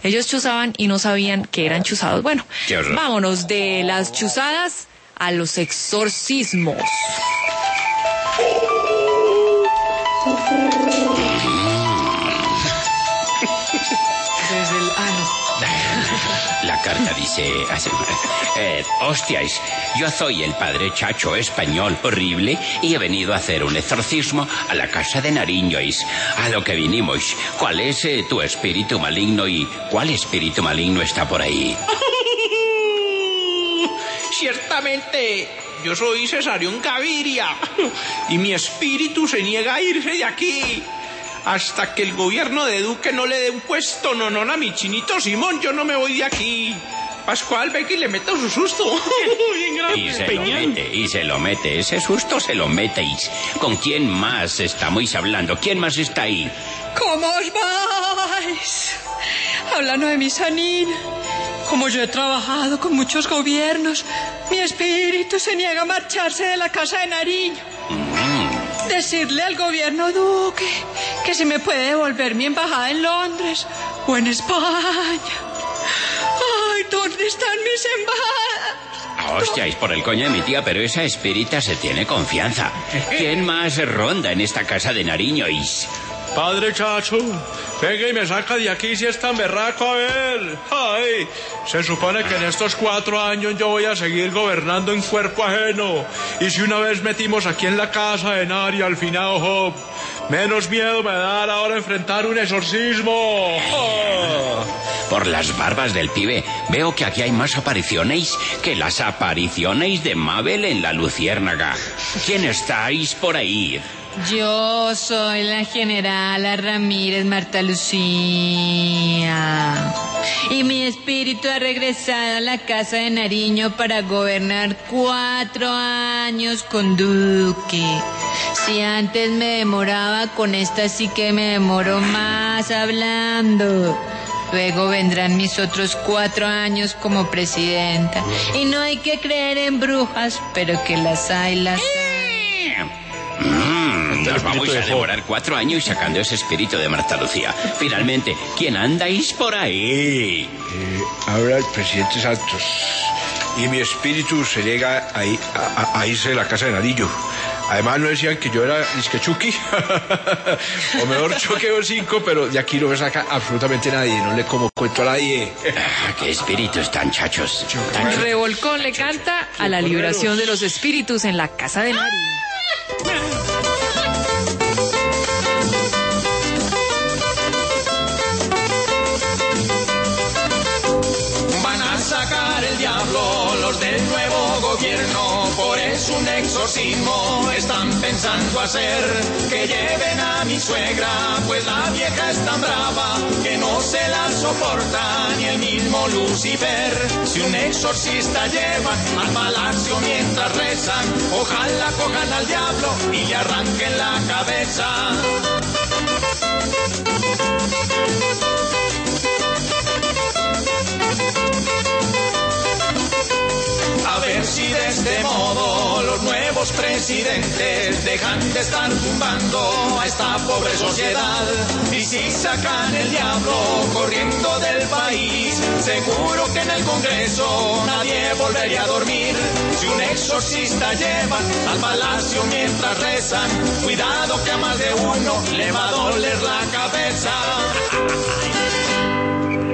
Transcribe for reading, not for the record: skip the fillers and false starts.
Ellos chuzaban y no sabían que eran chuzados. Bueno, vámonos de las chuzadas a los exorcismos. Desde el ano. La carta dice... hostias, yo soy el padre Chacho español horrible y he venido a hacer un exorcismo a la casa de Nariño. A lo que vinimos. ¿Cuál es tu espíritu maligno y cuál espíritu maligno está por ahí? Ciertamente, yo soy Cesarión Gaviria y mi espíritu se niega a irse de aquí. Hasta que el gobierno de Duque no le dé un puesto nonón a mi chinito Simón, yo no me voy de aquí. Pascual, ve que le meto su susto. Bien grande. Y se lo mete. Ese susto se lo metéis. ¿Con quién más estamos hablando? ¿Quién más está ahí? ¿Cómo os vais? Habla Noemí Sanín. Como yo he trabajado con muchos gobiernos, mi espíritu se niega a marcharse de la casa de Nariño. Decirle al gobierno Duque que si me puede devolver mi embajada en Londres o en España. ¡Ay, dónde están mis embajadas! Hostia, es por el coño de mi tía, pero esa espírita se tiene confianza. ¿Quién más ronda en esta casa de Nariño? Padre Chacho, venga y me saca de aquí si es tan berraco, a ver. Ay, se supone que en estos 4 años yo voy a seguir gobernando en cuerpo ajeno. Y si una vez metimos aquí en la casa de Nari al finado Job, menos miedo me da ahora enfrentar un exorcismo. Oh. Por las barbas del pibe, veo que aquí hay más apariciones que las apariciones de Mabel en La Luciérnaga. ¿Quién estáis por ahí? Yo soy la generala Ramírez Marta Lucía. Y mi espíritu ha regresado a la casa de Nariño para gobernar 4 años con Duque. Si antes me demoraba, con esta sí que me demoro más hablando. Luego vendrán mis otros 4 años como presidenta. Y no hay que creer en brujas, pero que las hay, las hay. Nos vamos a demorar 4 años sacando ese espíritu de Marta Lucía. Finalmente, ¿quién andáis por ahí? Ahora el presidente Santos. Y mi espíritu se llega a irse de la casa de Nariño. Además no decían que yo era disque Chucky. O mejor Choque o 5, pero de aquí no me saca absolutamente nadie. No le como cuento a nadie. ¿Qué espíritus tan chachos? Revolcón le canta a la liberación de los espíritus en la casa de Nariño. Los del nuevo gobierno, por eso un exorcismo están pensando hacer. Que lleven a mi suegra, pues la vieja es tan brava que no se la soporta ni el mismo Lucifer. Si un exorcista llevan al palacio mientras rezan, ojalá cojan al diablo y le arranquen la cabeza. A ver si de este modo los nuevos presidentes dejan de estar tumbando a esta pobre sociedad. Y si sacan el diablo corriendo del país, seguro que en el Congreso nadie volvería a dormir. Si un exorcista llevan al palacio mientras rezan, cuidado que a más de uno le va a doler la cabeza.